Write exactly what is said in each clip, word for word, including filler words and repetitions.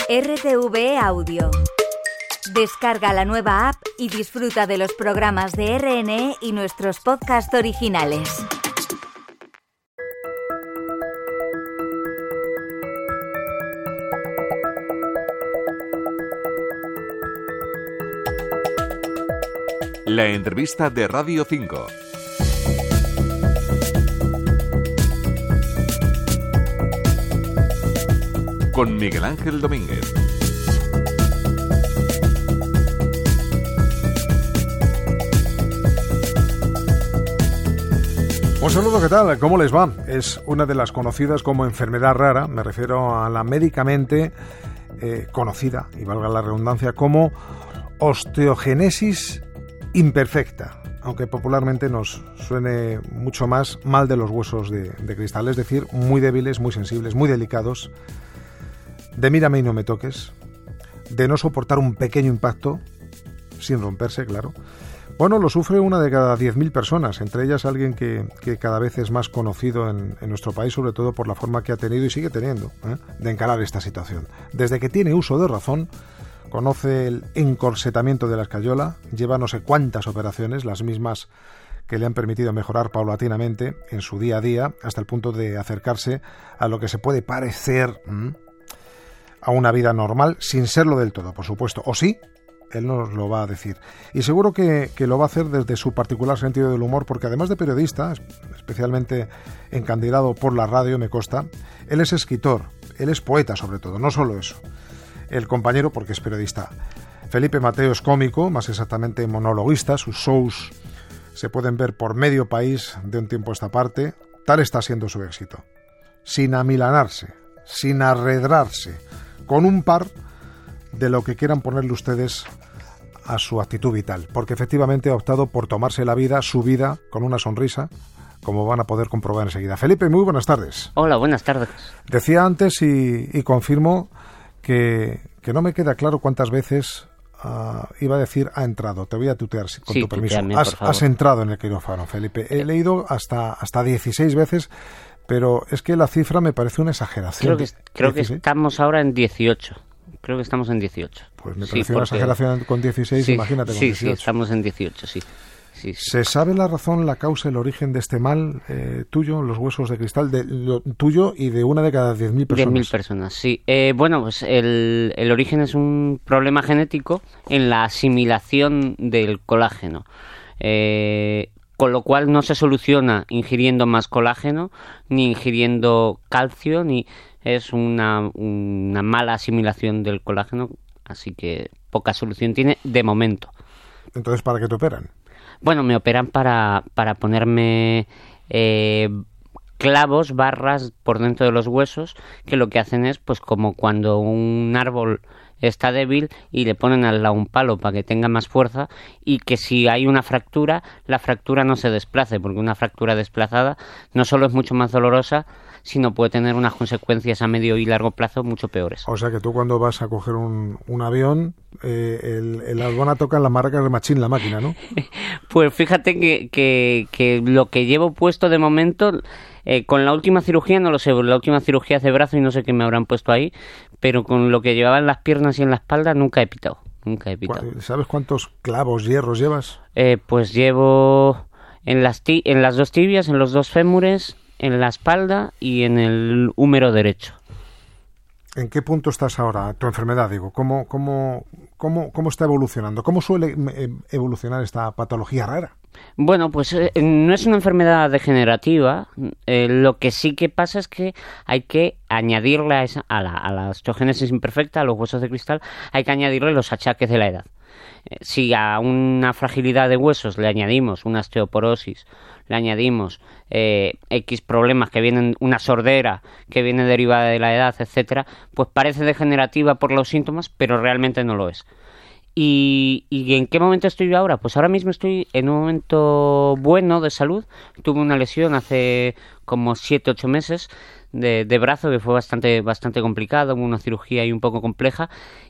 R T V E Audio. Descarga la nueva app y disfruta de los programas de R N E y nuestros podcasts originales. La entrevista de Radio cinco. Con Miguel Ángel Domínguez. Un saludo, ¿qué tal? ¿Cómo les va? Es una de las conocidas como enfermedad rara, me refiero a la médicamente eh, conocida, y valga la redundancia, como osteogénesis imperfecta, aunque popularmente nos suene mucho más mal de los huesos de, de cristal, es decir, muy débiles, muy sensibles, muy delicados, de mírame y no me toques, de no soportar un pequeño impacto, sin romperse, claro. Bueno, lo sufre una de cada diez mil personas, entre ellas alguien que, que cada vez es más conocido en, en nuestro país, sobre todo por la forma que ha tenido y sigue teniendo ¿eh? de encarar esta situación. Desde que tiene uso de razón, conoce el encorsetamiento de la escayola, lleva no sé cuántas operaciones, las mismas que le han permitido mejorar paulatinamente en su día a día, hasta el punto de acercarse a lo que se puede parecer ¿m? a una vida normal, sin serlo del todo, por supuesto, o sí. Él nos lo va a decir. Y seguro que, que lo va a hacer desde su particular sentido del humor, porque además de periodista, especialmente encandilado por la radio, me consta, él es escritor, él es poeta sobre todo, no solo eso. El compañero, porque es periodista, Felipe Mateo, es cómico, más exactamente monologuista, sus shows se pueden ver por medio país de un tiempo a esta parte. Tal está siendo su éxito. Sin amilanarse, sin arredrarse, con un par de lo que quieran ponerle ustedes a su actitud vital, porque efectivamente ha optado por tomarse la vida, su vida, con una sonrisa, como van a poder comprobar enseguida. Felipe, muy buenas tardes. Hola, buenas tardes. Decía antes y, y confirmo que, que no me queda claro cuántas veces uh, iba a decir ha entrado. Te voy a tutear con sí, tu permiso. Tuteame, has, has entrado en el quirófano, Felipe. He leído hasta, hasta dieciséis veces, pero es que la cifra me parece una exageración. Creo que, creo que estamos ahora en dieciocho. Creo que estamos en dieciocho. Pues me parece sí, una porque... exageración con dieciséis, sí, imagínate con sí, dieciocho. Sí, estamos en dieciocho, sí. sí, sí. ¿Se sabe la razón, la causa, el origen de este mal eh, tuyo, los huesos de cristal, de lo tuyo y de una de cada diez mil personas? diez mil personas, sí. Eh, bueno, pues el, el origen es un problema genético en la asimilación del colágeno. Eh... Con lo cual no se soluciona ingiriendo más colágeno, ni ingiriendo calcio, ni es una, una mala asimilación del colágeno, así que poca solución tiene de momento. Entonces, ¿para qué te operan? Bueno, me operan para, para ponerme eh, clavos, barras por dentro de los huesos, que lo que hacen es, pues como cuando un árbol está débil y le ponen al lado un palo para que tenga más fuerza, y que si hay una fractura, la fractura no se desplace, porque una fractura desplazada no solo es mucho más dolorosa, sino puede tener unas consecuencias a medio y largo plazo mucho peores. O sea que tú cuando vas a coger un, un avión, eh, el, el aduana toca en las maracas de machín la máquina, ¿no? Pues fíjate que, que, que lo que llevo puesto de momento, eh, con la última cirugía, no lo sé, la última cirugía hace brazo y no sé qué me habrán puesto ahí, pero con lo que llevaba en las piernas y en la espalda nunca he pitado, nunca he pitado. ¿Sabes cuántos clavos, hierros llevas? Eh, pues llevo en las, ti- en las dos tibias, en los dos fémures, en la espalda y en el húmero derecho. ¿En qué punto estás ahora, tu enfermedad, digo? ¿Cómo, cómo, cómo, cómo está evolucionando? ¿Cómo suele evolucionar esta patología rara? Bueno, pues eh, no es una enfermedad degenerativa. Eh, lo que sí que pasa es que hay que añadirle a, esa, a, la, a la osteogénesis imperfecta, a los huesos de cristal, hay que añadirle los achaques de la edad. Eh, si a una fragilidad de huesos le añadimos una osteoporosis, le añadimos eh, X problemas que vienen, una sordera que viene derivada de la edad, etcétera, pues parece degenerativa por los síntomas, pero realmente no lo es. ¿Y, ¿Y en qué momento estoy yo ahora? Pues ahora mismo estoy en un momento bueno de salud. Tuve una lesión hace como siete ocho meses de, de brazo, que fue bastante bastante complicado, una cirugía ahí un poco compleja,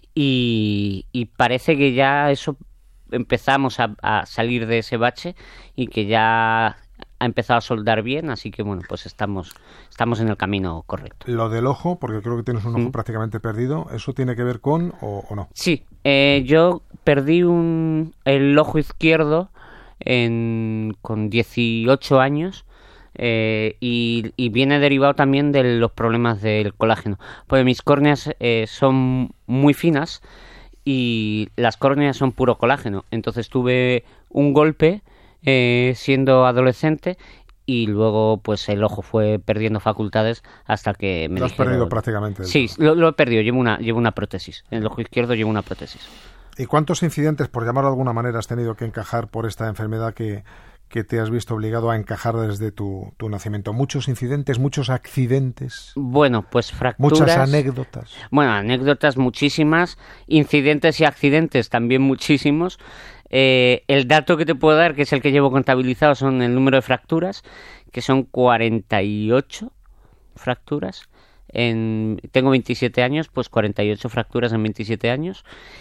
y, y parece que ya eso empezamos a, a salir de ese bache y que ya ha empezado a soldar bien, así que bueno, pues estamos, estamos en el camino correcto. Lo del ojo, porque creo que tienes un ojo ¿Mm? prácticamente perdido, ¿eso tiene que ver con o, o no? Sí, eh, yo perdí un, el ojo izquierdo en, con dieciocho años. Eh, y, y viene derivado también de los problemas del colágeno, porque mis córneas eh, son muy finas y las córneas son puro colágeno. Entonces tuve un golpe eh, siendo adolescente y luego pues el ojo fue perdiendo facultades hasta que me lo has dijeron... perdido prácticamente. Sí, lo, lo he perdido, llevo una, llevo una prótesis, en el ojo izquierdo llevo una prótesis. ¿Y cuántos incidentes, por llamarlo de alguna manera, has tenido que encajar por esta enfermedad que... que te has visto obligado a encajar desde tu, tu nacimiento? ¿Muchos incidentes, muchos accidentes? Bueno, pues fracturas... Muchas anécdotas. Bueno, anécdotas muchísimas, incidentes y accidentes también muchísimos. Eh, el dato que te puedo dar, que es el que llevo contabilizado, son el número de fracturas, que son cuarenta y ocho fracturas. En, tengo veintisiete años, pues cuarenta y ocho fracturas en veintisiete años.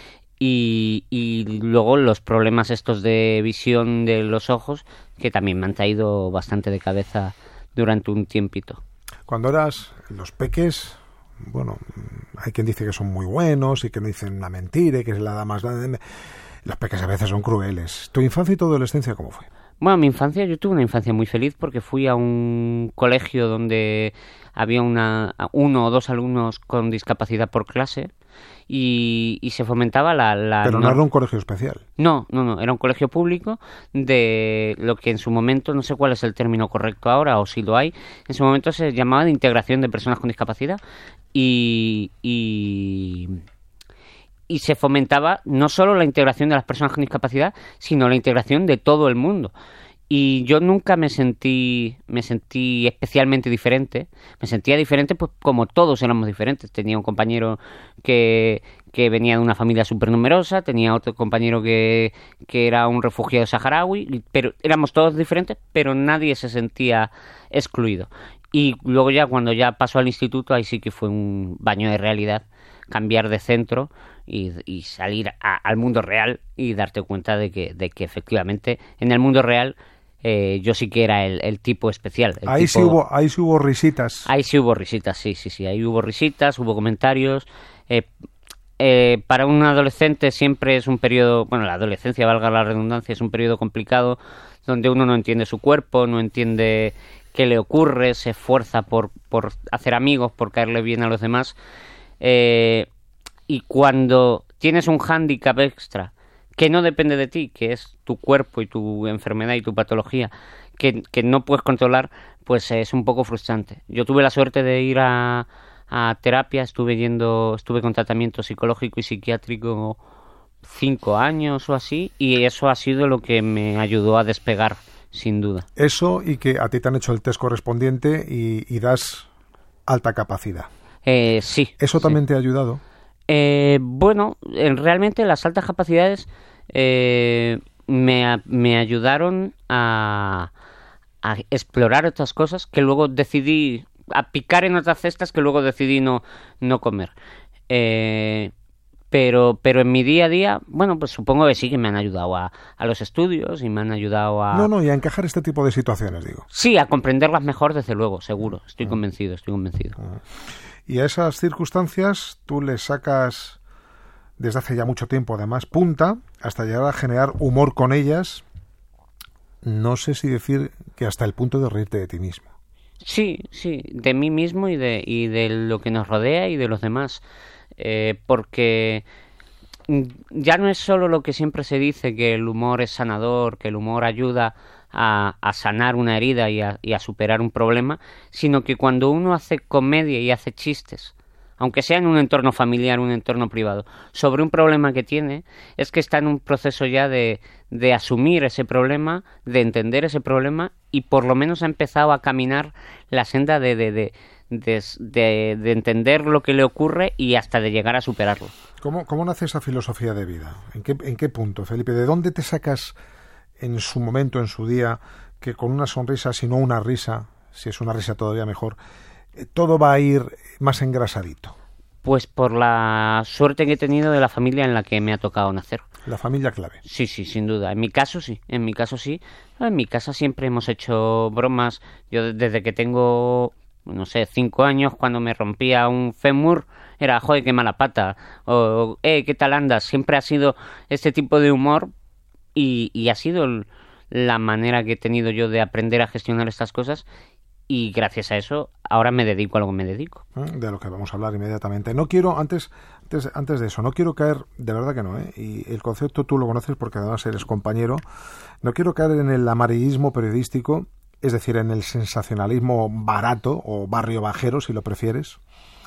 Y, y luego los problemas estos de visión de los ojos, que también me han traído bastante de cabeza durante un tiempito. Cuando eras los peques, bueno, hay quien dice que son muy buenos y que no dicen una mentira y que es la edad más grande. Los peques a veces son crueles. ¿Tu infancia y tu adolescencia cómo fue? Bueno, mi infancia, yo tuve una infancia muy feliz porque fui a un colegio donde había una, uno o dos alumnos con discapacidad por clase. Y, y se fomentaba la, la... Pero no, no era un colegio especial. No, no, no, era un colegio público de lo que en su momento, no sé cuál es el término correcto ahora, o si lo hay, en su momento se llamaba de integración de personas con discapacidad y, y, y se fomentaba no solo la integración de las personas con discapacidad, sino la integración de todo el mundo. Y yo nunca me sentí me sentí especialmente diferente. Me sentía diferente pues como todos éramos diferentes. Tenía un compañero que, que venía de una familia súper numerosa, tenía otro compañero que, que era un refugiado saharaui, pero éramos todos diferentes, pero nadie se sentía excluido. Y luego ya cuando ya pasó al instituto, ahí sí que fue un baño de realidad, cambiar de centro y, y salir a, al mundo real y darte cuenta de que, de que efectivamente en el mundo real Eh, yo sí que era el, el tipo especial. El ahí, tipo... sí hubo, ahí sí hubo risitas. Ahí sí hubo risitas, sí, sí, sí. Ahí hubo risitas, hubo comentarios. Eh, eh, para un adolescente siempre es un periodo, bueno, la adolescencia, valga la redundancia, es un periodo complicado donde uno no entiende su cuerpo, no entiende qué le ocurre, se esfuerza por, por hacer amigos, por caerle bien a los demás. Eh, y cuando tienes un hándicap extra que no depende de ti, que es tu cuerpo y tu enfermedad y tu patología, que, que no puedes controlar, pues es un poco frustrante. Yo tuve la suerte de ir a, a terapia, estuve yendo, estuve con tratamiento psicológico y psiquiátrico cinco años o así, y eso ha sido lo que me ayudó a despegar, sin duda. Eso y que a ti te han hecho el test correspondiente y, y das alta capacidad. Eh, sí. ¿Eso también sí. te ha ayudado? Eh, bueno, realmente las altas capacidades eh, me, me ayudaron a, a explorar otras cosas que luego decidí, a picar en otras cestas que luego decidí no, no comer. Eh, pero, pero en mi día a día, bueno, pues supongo que sí que me han ayudado a, a los estudios y me han ayudado a... No, no, y a encajar este tipo de situaciones, digo. Sí, a comprenderlas mejor, desde luego, seguro. Estoy convencido, estoy convencido. Ah. Y a esas circunstancias tú le sacas, desde hace ya mucho tiempo además, punta, hasta llegar a generar humor con ellas. No sé si decir que hasta el punto de reírte de ti mismo. Sí, sí, de mí mismo y de, y de lo que nos rodea y de los demás. Eh, porque ya no es solo lo que siempre se dice, que el humor es sanador, que el humor ayuda A, a sanar una herida y a, y a superar un problema, sino que cuando uno hace comedia y hace chistes, aunque sea en un entorno familiar, un entorno privado, sobre un problema que tiene, es que está en un proceso ya de, de asumir ese problema, de entender ese problema, y por lo menos ha empezado a caminar la senda de, de, de, de, de, de entender lo que le ocurre y hasta de llegar a superarlo. ¿Cómo, cómo nace esa filosofía de vida? ¿En qué, en qué punto, Felipe? ¿De dónde te sacas en su momento, en su día, que con una sonrisa, si no una risa, si es una risa todavía mejor, eh, todo va a ir más engrasadito? Pues por la suerte que he tenido de la familia en la que me ha tocado nacer. La familia clave. Sí, sí, sin duda. En mi caso sí, en mi caso sí. En mi casa siempre hemos hecho bromas. Yo desde que tengo, no sé, cinco años, cuando me rompía un fémur, era, joder, qué mala pata. O, eh, ¿qué tal andas? Siempre ha sido este tipo de humor y, y ha sido el, la manera que he tenido yo de aprender a gestionar estas cosas. Y gracias a eso, ahora me dedico a lo que me dedico. De lo que vamos a hablar inmediatamente. No quiero, antes, antes, antes de eso, no quiero caer, de verdad que no, ¿eh? Y el concepto tú lo conoces porque además eres compañero. No quiero caer en el amarillismo periodístico, es decir, en el sensacionalismo barato o barrio bajero, si lo prefieres.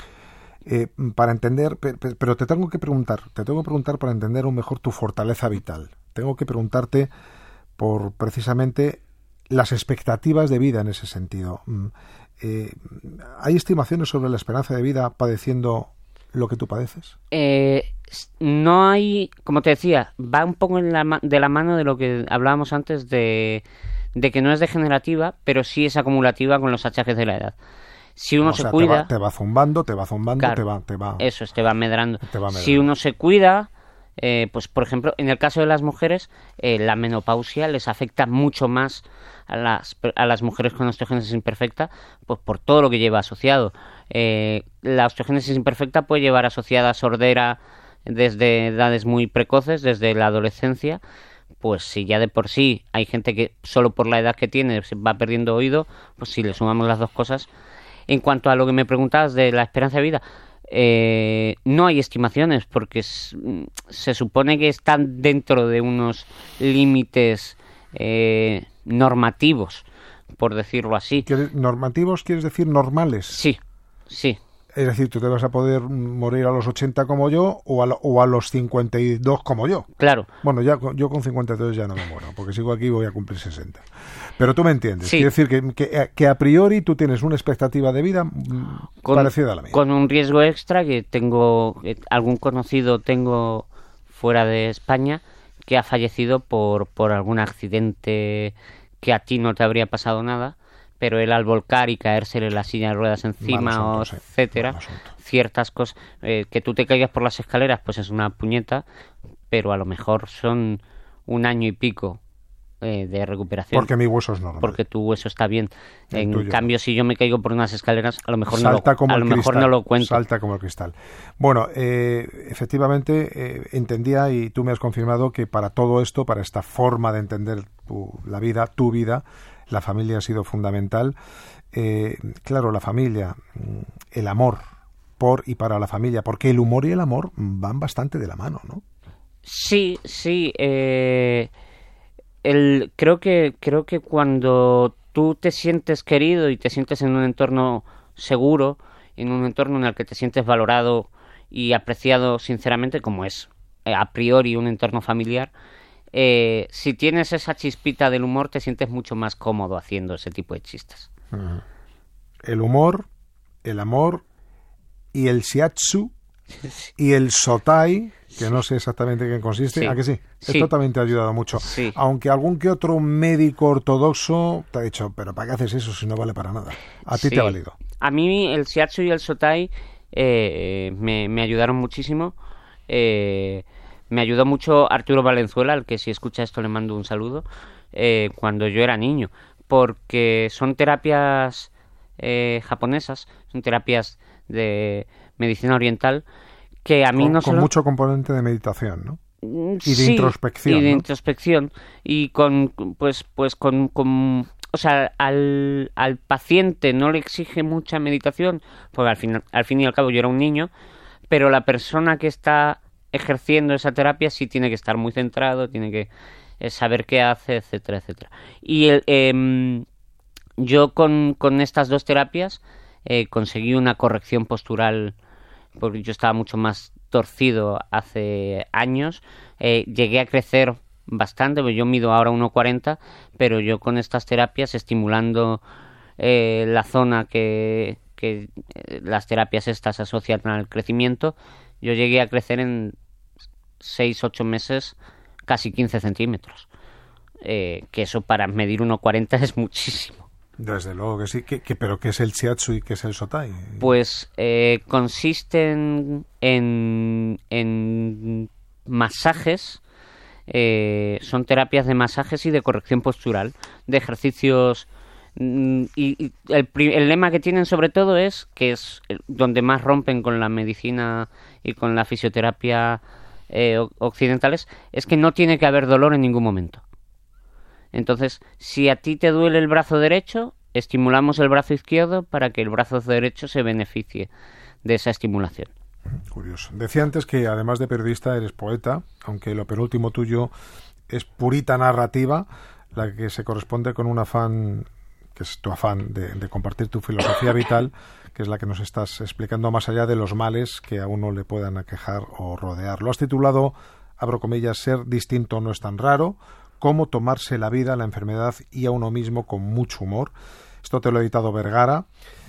Eh, para entender, pero te tengo que preguntar, te tengo que preguntar para entender aún mejor tu fortaleza vital. Tengo que preguntarte por precisamente las expectativas de vida en ese sentido. Eh, ¿Hay estimaciones sobre la esperanza de vida padeciendo lo que tú padeces? Eh, no hay, como te decía, va un poco en la, de la mano de lo que hablábamos antes de, de que no es degenerativa, pero sí es acumulativa con los achaques de la edad. Si uno o se sea, cuida... Te va, te va zumbando, te va zumbando, claro, te va... Te va eso es, te va medrando. Te va medrando. Si uno se cuida... Eh, pues por ejemplo, en el caso de las mujeres, eh, la menopausia les afecta mucho más a las, a las mujeres con osteogénesis imperfecta, pues por todo lo que lleva asociado. Eh, la osteogénesis imperfecta puede llevar asociada sordera desde edades muy precoces, desde la adolescencia. Pues si ya de por sí hay gente que solo por la edad que tiene se va perdiendo oído, pues si le sumamos las dos cosas. En cuanto a lo que me preguntabas de la esperanza de vida, Eh, no hay estimaciones porque es, se supone que están dentro de unos límites eh, normativos, por decirlo así. ¿Normativos quieres decir normales? Sí, sí. Es decir, tú te vas a poder morir a los ochenta como yo o a, lo, o a los cincuenta y dos como yo. Claro. Bueno, ya yo con cincuenta y dos ya no me muero, porque sigo aquí y voy a cumplir sesenta. Pero tú me entiendes. Sí. Quiero decir que, que, que a priori tú tienes una expectativa de vida con, parecida a la mía. Con un riesgo extra que tengo, eh, algún conocido tengo fuera de España que ha fallecido por, por algún accidente que a ti no te habría pasado nada, pero él al volcar y caérsele la silla de ruedas encima, asunto, o sí. etcétera, ciertas cosas, eh, que tú te caigas por las escaleras, pues es una puñeta, pero a lo mejor son un año y pico eh, de recuperación. Porque mi hueso es normal. Porque tu hueso está bien. El en tuyo. Cambio, si yo me caigo por unas escaleras, a lo mejor, Salta no, lo, como a lo el mejor cristal, no lo cuento. Salta como el cristal. Bueno, eh, efectivamente eh, entendía y tú me has confirmado que para todo esto, para esta forma de entender tu, la vida, tu vida, la familia ha sido fundamental. Eh, claro, la familia, el amor por y para la familia, porque el humor y el amor van bastante de la mano, ¿no? Sí, sí. Eh, el, creo que creo que cuando tú te sientes querido y te sientes en un entorno seguro, en un entorno en el que te sientes valorado y apreciado sinceramente, como es eh, a priori un entorno familiar, Eh, si tienes esa chispita del humor, te sientes mucho más cómodo haciendo ese tipo de chistes. Uh-huh. El humor, el amor y el shiatsu sí. y el sotai, que no sé exactamente en qué consiste. Sí. ¿A que sí? sí? Esto también te ha ayudado mucho. Sí. Aunque algún que otro médico ortodoxo te ha dicho, pero ¿para qué haces eso si no vale para nada? A ti sí. te ha valido. A mí el shiatsu y el sotai eh, me, me ayudaron muchísimo. Eh... Me ayudó mucho Arturo Valenzuela, al que si escucha esto le mando un saludo, eh, cuando yo era niño, porque son terapias eh, japonesas, son terapias de medicina oriental, que a mí con, no con solo... mucho componente de meditación, ¿no? Y de sí, introspección, y de ¿no? introspección, y con, pues, pues con... con o sea, al, al paciente no le exige mucha meditación, porque al fin, al fin y al cabo yo era un niño, pero la persona que está ejerciendo esa terapia sí tiene que estar muy centrado, tiene que eh, saber qué hace, etcétera, etcétera. Y el, eh, yo con, con estas dos terapias eh, conseguí una corrección postural, porque yo estaba mucho más torcido hace años, eh, llegué a crecer bastante, pues yo mido ahora uno cuarenta, pero yo con estas terapias estimulando eh, la zona que, que eh, las terapias estas asocian al crecimiento, yo llegué a crecer en seis ocho meses casi quince centímetros. Eh, que eso para medir uno cuarenta es muchísimo. Desde luego que sí. ¿Qué, qué, ¿Pero qué es el shiatsu y qué es el sotai? Pues eh, consisten en, en masajes eh, son terapias de masajes y de corrección postural, de ejercicios. Y, y el, el lema que tienen sobre todo es que es donde más rompen con la medicina y con la fisioterapia eh, occidentales, es que no tiene que haber dolor en ningún momento. Entonces, si a ti te duele el brazo derecho, estimulamos el brazo izquierdo para que el brazo derecho se beneficie de esa estimulación. Curioso. Decía antes que además de periodista eres poeta, aunque lo penúltimo tuyo es purita narrativa, la que se corresponde con un afán, que es tu afán de, de compartir tu filosofía vital, que es la que nos estás explicando más allá de los males que a uno le puedan aquejar o rodear. Lo has titulado, abro comillas, ser distinto no es tan raro, cómo tomarse la vida, la enfermedad y a uno mismo con mucho humor. Esto te lo ha editado Vergara.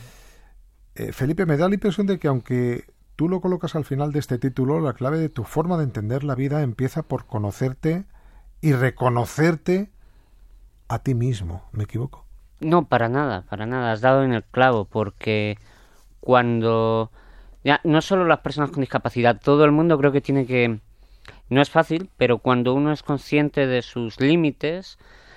Eh, Felipe, me da la impresión de que aunque tú lo colocas al final de este título, la clave de tu forma de entender la vida empieza por conocerte y reconocerte a ti mismo. ¿Me equivoco? No, para nada, para nada. Has dado en el clavo, porque cuando... Ya, no solo las personas con discapacidad, todo el mundo creo que tiene que... No es fácil, pero cuando uno es consciente de sus límites,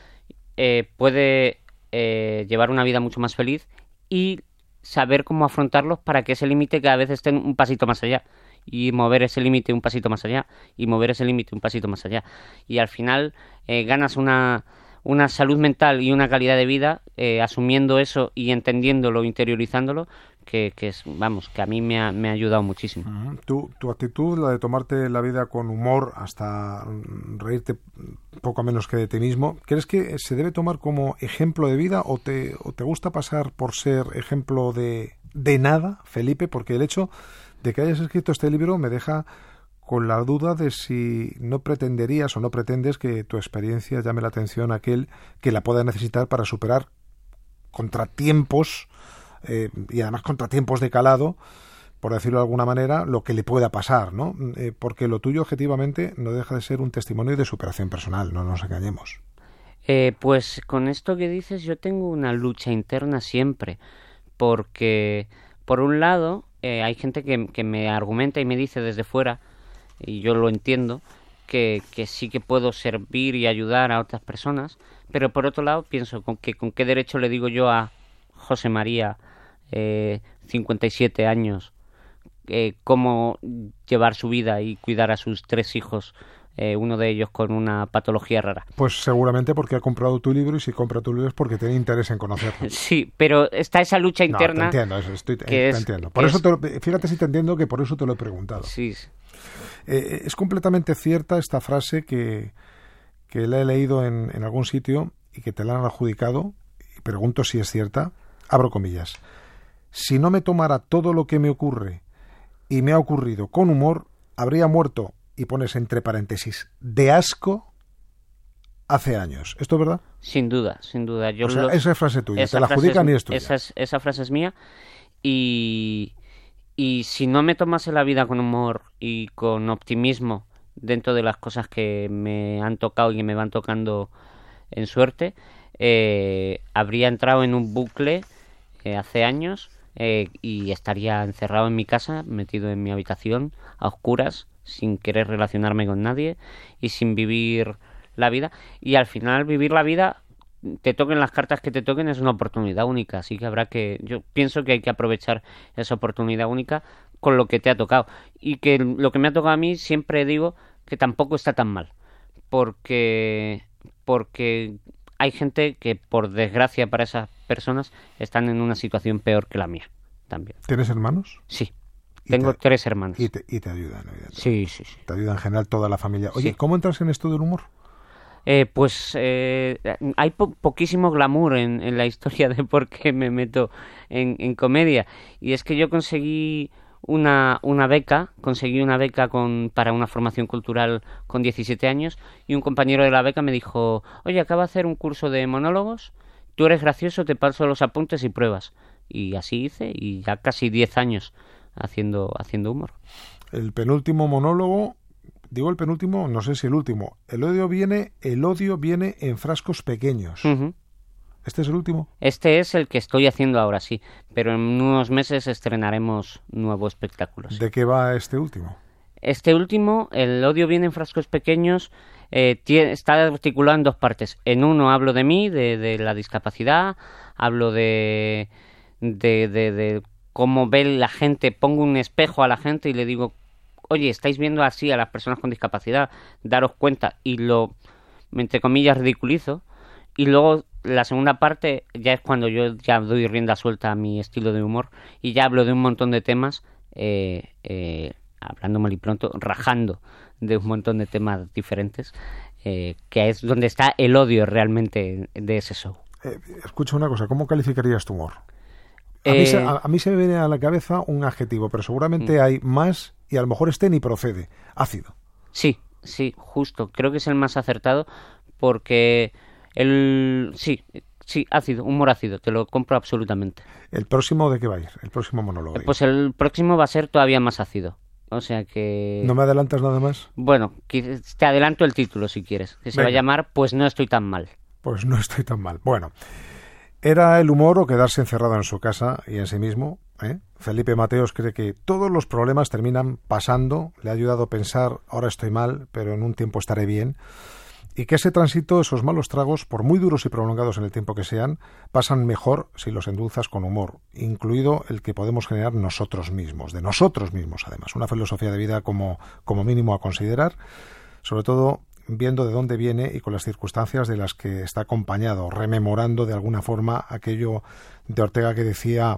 eh, puede eh, llevar una vida mucho más feliz y saber cómo afrontarlos para que ese límite cada vez esté un pasito más allá, y mover ese límite un pasito más allá, y mover ese límite un pasito más allá. Y al final eh, ganas una... una salud mental y una calidad de vida eh, asumiendo eso y entendiéndolo, interiorizándolo, que, que es, vamos, que a mí me ha, me ha ayudado muchísimo. Uh-huh. Tu, tu actitud, la de tomarte la vida con humor hasta reírte poco menos que de ti mismo, ¿crees que se debe tomar como ejemplo de vida o te, o te gusta pasar por ser ejemplo de, de nada, Felipe? Porque el hecho de que hayas escrito este libro me deja con la duda de si no pretenderías o no pretendes que tu experiencia llame la atención a aquel que la pueda necesitar para superar contratiempos, eh, y además contratiempos de calado, por decirlo de alguna manera, lo que le pueda pasar, ¿no? Eh, porque lo tuyo, objetivamente, no deja de ser un testimonio de superación personal, no nos engañemos. Eh, pues con esto que dices, yo tengo una lucha interna siempre, porque por un lado eh, hay gente que, que me argumenta y me dice desde fuera, y yo lo entiendo, que, que sí que puedo servir y ayudar a otras personas, pero por otro lado pienso con que con qué derecho le digo yo a José María, eh, cincuenta y siete años, eh, cómo llevar su vida y cuidar a sus tres hijos, eh, uno de ellos con una patología rara. Pues seguramente porque ha comprado tu libro, y si compra tu libro es porque tiene interés en conocerlo. Sí, pero está esa lucha interna. No, te entiendo, eso, estoy, que te es, entiendo. Por eso es... te lo, fíjate si te entiendo que por eso te lo he preguntado. Sí, sí. Eh, es completamente cierta esta frase que, que la he leído en, en algún sitio y que te la han adjudicado, y pregunto si es cierta, abro comillas: si no me tomara todo lo que me ocurre y me ha ocurrido con humor, habría muerto, y pones entre paréntesis, de asco hace años. ¿Esto es verdad? Sin duda, sin duda. Yo o sea, lo... esa es frase tuya, te la adjudican y es tuya. Esa, es, esa frase es mía, y... Y si no me tomase la vida con humor y con optimismo dentro de las cosas que me han tocado y que me van tocando en suerte, eh, habría entrado en un bucle eh, hace años eh, y estaría encerrado en mi casa, metido en mi habitación, a oscuras, sin querer relacionarme con nadie y sin vivir la vida. Y al final vivir la vida, te toquen las cartas que te toquen, es una oportunidad única, así que habrá que, yo pienso que hay que aprovechar esa oportunidad única con lo que te ha tocado, y que lo que me ha tocado a mí, siempre digo que tampoco está tan mal, porque porque hay gente que, por desgracia para esas personas, están en una situación peor que la mía también. ¿Tienes hermanos? Sí, tengo te, tres hermanos. Y te, y te ayudan, evidentemente. Sí, sí, sí. Te ayuda en general toda la familia. Oye, Sí. ¿cómo entras en esto del humor? Eh, pues eh, hay po- poquísimo glamour en, en la historia de por qué me meto en, en comedia. Y es que yo conseguí una, una beca, conseguí una beca con, para una formación cultural con diecisiete años, y un compañero de la beca me dijo: oye, acabo de hacer un curso de monólogos, tú eres gracioso, te paso los apuntes y pruebas. Y así hice, y ya casi diez años haciendo, haciendo humor. El penúltimo monólogo... Digo el penúltimo, no sé si el último. El odio viene, el odio viene en frascos pequeños. Uh-huh. ¿Este es el último? Este es el que estoy haciendo ahora, sí. Pero en unos meses estrenaremos nuevos espectáculos. ¿De qué va este último? Este último, El odio viene en frascos pequeños, eh, tiene, está articulado en dos partes. En uno hablo de mí, de, de la discapacidad, hablo de, de, de, de cómo ve la gente, pongo un espejo a la gente y le digo, oye, estáis viendo así a las personas con discapacidad, daros cuenta, y lo, entre comillas, ridiculizo. Y luego la segunda parte ya es cuando yo ya doy rienda suelta a mi estilo de humor y ya hablo de un montón de temas, eh, eh, hablando mal y pronto, rajando de un montón de temas diferentes, eh, que es donde está el odio realmente de ese show. Eh, escucha una cosa, ¿cómo calificarías tu humor? A, Eh, mí se, a, a mí se me viene a la cabeza un adjetivo, pero seguramente mm. hay más y a lo mejor este ni procede. Ácido. Sí, sí, justo. Creo que es el más acertado porque el... Sí, sí, ácido, humor ácido, te lo compro absolutamente. ¿El próximo de qué va a ir? El próximo monólogo. Pues el próximo va a ser todavía más ácido. O sea que... ¿No me adelantas nada más? Bueno, te adelanto el título si quieres, que se Venga. va a llamar Pues no estoy tan mal. Pues no estoy tan mal. Bueno, ¿era el humor o quedarse encerrado en su casa y en sí mismo? ¿eh? Felipe Mateos cree que todos los problemas terminan pasando, le ha ayudado a pensar, ahora estoy mal, pero en un tiempo estaré bien, y que ese tránsito, esos malos tragos, por muy duros y prolongados en el tiempo que sean, pasan mejor si los endulzas con humor, incluido el que podemos generar nosotros mismos, de nosotros mismos además. Una filosofía de vida como, como mínimo a considerar, sobre todo viendo de dónde viene y con las circunstancias de las que está acompañado, rememorando de alguna forma aquello de Ortega que decía: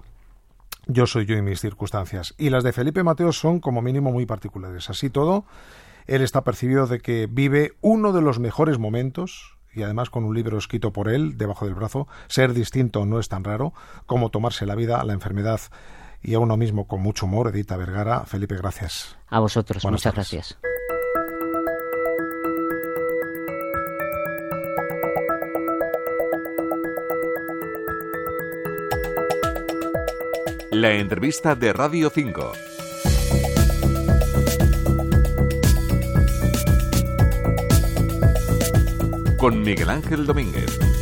yo soy yo y mis circunstancias. Y las de Felipe Mateos son como mínimo muy particulares. Así todo, él está percibido de que vive uno de los mejores momentos, y además con un libro escrito por él debajo del brazo, Ser distinto no es tan raro, cómo tomarse la vida, la enfermedad y a uno mismo con mucho humor, Edita Vergara. Felipe, gracias. A vosotros, Buenas muchas tardes. gracias. La entrevista de Radio cinco. Con Miguel Ángel Domínguez.